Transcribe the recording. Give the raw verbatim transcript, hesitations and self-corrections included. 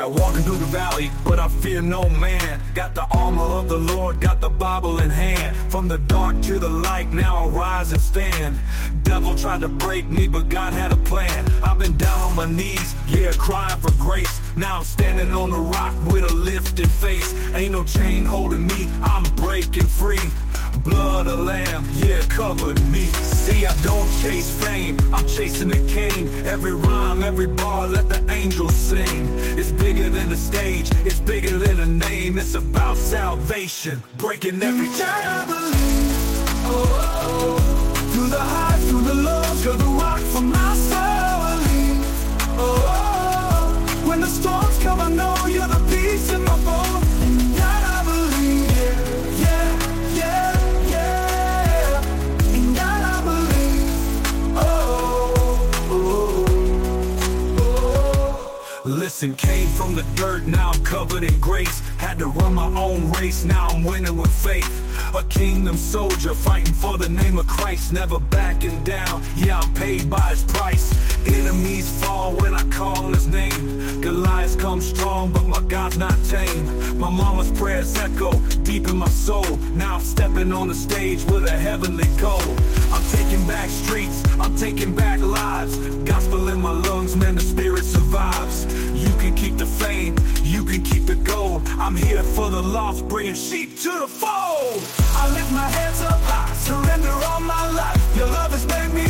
walking through the valley, but I fear no man. Got the armor of the Lord, got the Bible in hand. From the dark to the light, now I rise and stand. Devil tried to break me, but God had a plan. I've been down on my knees, yeah, crying for grace. Now I'm standing on the rock with a lifted face. Ain't no chain holding me, I'm breaking free. Blood of lamb, yeah, covered me. See, I don't chase fame, I'm chasing the king. Every rhyme, every bar, let the angels sing. It's bigger than the stage, it's bigger than a name. It's about salvation, breaking every chain. I believe, oh, oh, oh. Through the highs, through the lows, you're the rock for my soul. I believe, oh, oh, oh. When the storms come, I know you're the peace in my bones. And God, I believe, yeah, yeah, yeah. Listen, came from the dirt, now I'm covered in grace. Had to run my own race, now I'm winning with faith. A kingdom soldier fighting for the name of Christ, never backing down, yeah, I'm paid by his price. Enemies fall when I call his name. Goliaths come strong, but my God's not tame. My mama's prayers echo deep in my soul. Now I'm stepping on the stage with a heavenly goal. I'm taking back streets, I'm taking back lives. Gospel in my lungs, man, the spirit survives. You can keep the fame, you can keep the gold. I'm here for the lost, bringing sheep to the fold. I lift my hands up high, surrender all my life. Your love has made me